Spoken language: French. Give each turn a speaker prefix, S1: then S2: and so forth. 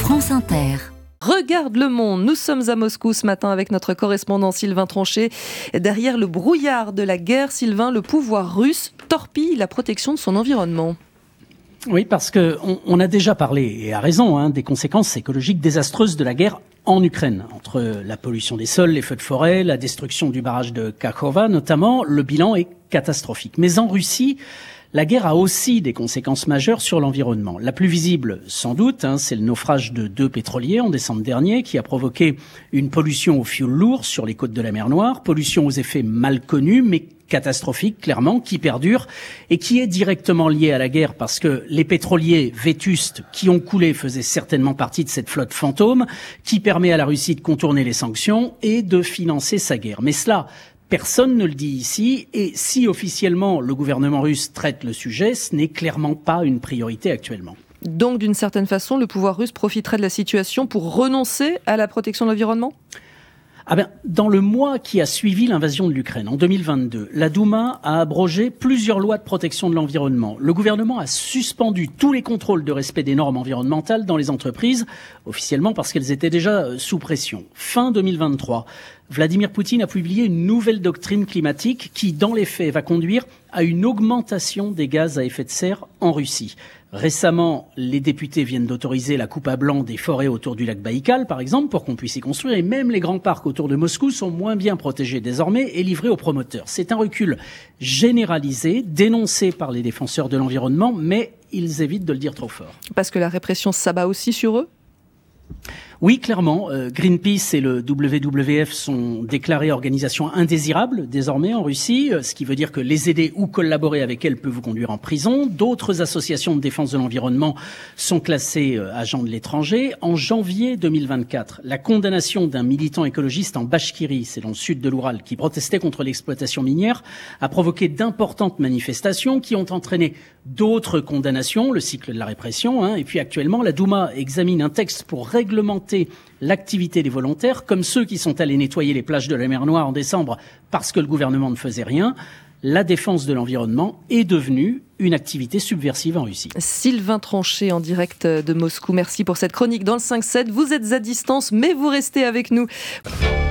S1: France Inter.
S2: Regarde le monde, nous sommes à Moscou ce matin avec notre correspondant Sylvain Tronchet. Derrière le brouillard de la guerre, Sylvain, le pouvoir russe torpille la protection de son environnement.
S3: Oui, parce qu'on a déjà parlé, et à raison, des conséquences écologiques désastreuses de la guerre en Ukraine. Entre la pollution des sols, les feux de forêt, la destruction du barrage de Kakhova notamment, le bilan est catastrophique. Mais en Russie, la guerre a aussi des conséquences majeures sur l'environnement. La plus visible, sans doute, c'est le naufrage de 2 pétroliers en décembre dernier qui a provoqué une pollution au fioul lourd sur les côtes de la mer Noire, pollution aux effets mal connus, mais catastrophique, clairement, qui perdure et qui est directement liée à la guerre parce que les pétroliers vétustes qui ont coulé faisaient certainement partie de cette flotte fantôme qui permet à la Russie de contourner les sanctions et de financer sa guerre. Mais cela, personne ne le dit ici et si officiellement le gouvernement russe traite le sujet, ce n'est clairement pas une priorité actuellement.
S2: Donc, d'une certaine façon, le pouvoir russe profiterait de la situation pour renoncer à la protection de l'environnement ?
S3: Dans le mois qui a suivi l'invasion de l'Ukraine, en 2022, la Douma a abrogé plusieurs lois de protection de l'environnement. Le gouvernement a suspendu tous les contrôles de respect des normes environnementales dans les entreprises, officiellement parce qu'elles étaient déjà sous pression. Fin 2023, Vladimir Poutine a publié une nouvelle doctrine climatique qui, dans les faits, va conduire à une augmentation des gaz à effet de serre en Russie. Récemment, les députés viennent d'autoriser la coupe à blanc des forêts autour du lac Baïkal, par exemple, pour qu'on puisse y construire. Et même les grands parcs autour de Moscou sont moins bien protégés désormais et livrés aux promoteurs. C'est un recul généralisé, dénoncé par les défenseurs de l'environnement, mais ils évitent de le dire trop fort.
S2: Parce que la répression s'abat aussi sur eux ?
S3: Oui, clairement. Greenpeace et le WWF sont déclarés organisations indésirables désormais en Russie, ce qui veut dire que les aider ou collaborer avec elles peut vous conduire en prison. D'autres associations de défense de l'environnement sont classées agents de l'étranger. En janvier 2024, la condamnation d'un militant écologiste en Bachkirie, c'est dans le sud de l'Oural, qui protestait contre l'exploitation minière, a provoqué d'importantes manifestations qui ont entraîné d'autres condamnations, le cycle de la répression. Et puis actuellement, la Douma examine un texte pour réglementer l'activité des volontaires, comme ceux qui sont allés nettoyer les plages de la mer Noire en décembre parce que le gouvernement ne faisait rien. La défense de l'environnement est devenue une activité subversive en Russie.
S2: Sylvain Tronchet en direct de Moscou. Merci pour cette chronique dans le 5-7. Vous êtes à distance, mais vous restez avec nous.